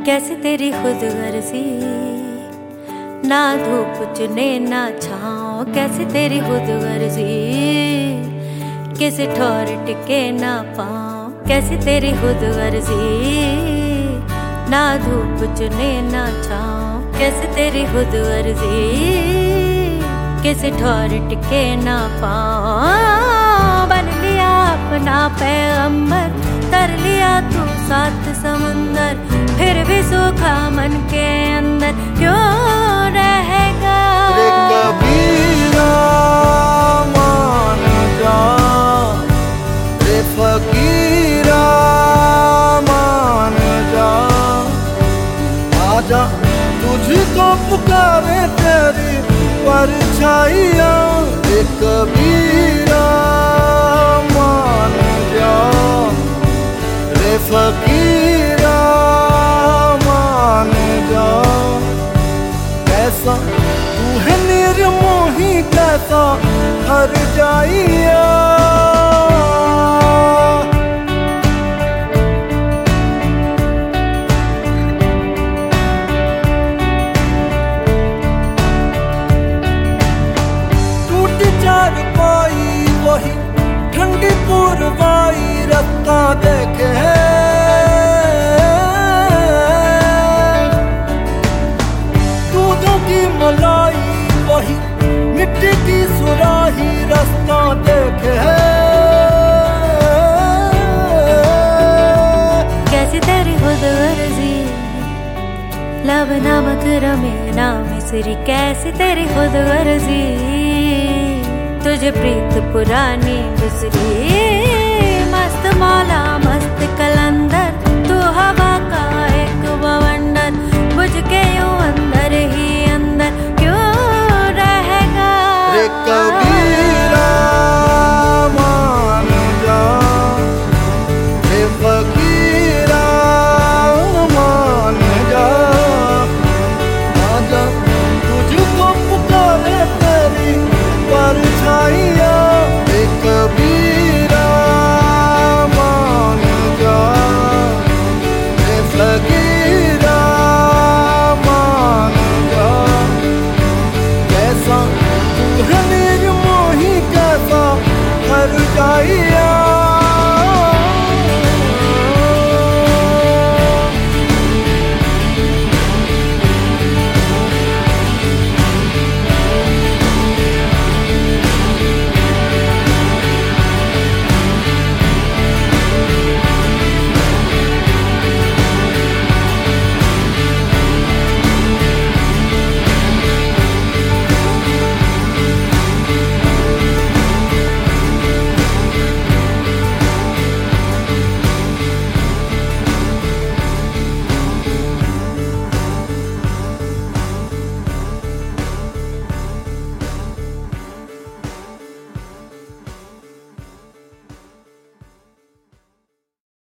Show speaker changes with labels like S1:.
S1: कैसे तेरी खुद गर्जी, ना धूप चुने ना छाँव। कैसे तेरी खुद गर्जी, किसी ठोर टिके ना पाँव। कैसे तेरी खुद गर्जी, ना धूप चुने ना छाँव। कैसे तेरी खुद गर्जी, किसी ठोर टिके ना पाँव। बन लिया अपना पैगंबर, तर लिया तू सात समंदर, फिर भी सूखा मन के अंदर क्यों रहेगा।
S2: रे कबीरा मान जा, रे फकीरा मान जा, आजा तुझको पुकारे तेरी परछाइयाँ। रे कबीरा मान जा, रे फकीरा मान जा। कैसा तू है निर्मोही, कैसा हर जाइया। वही ठंडी पुरवाई रत्ता देखे दूधों की मलाई, वही मिट्टी की सुराही रास्ता देखे।
S1: कैसी तेरी खुद गर्जी, लब नमक रमे ना मिसरी। कैसी तेरी खुद गर्जी, तुझे प्रीत पुरानी बिसरी। मस्त मौला मस्त कलंदर,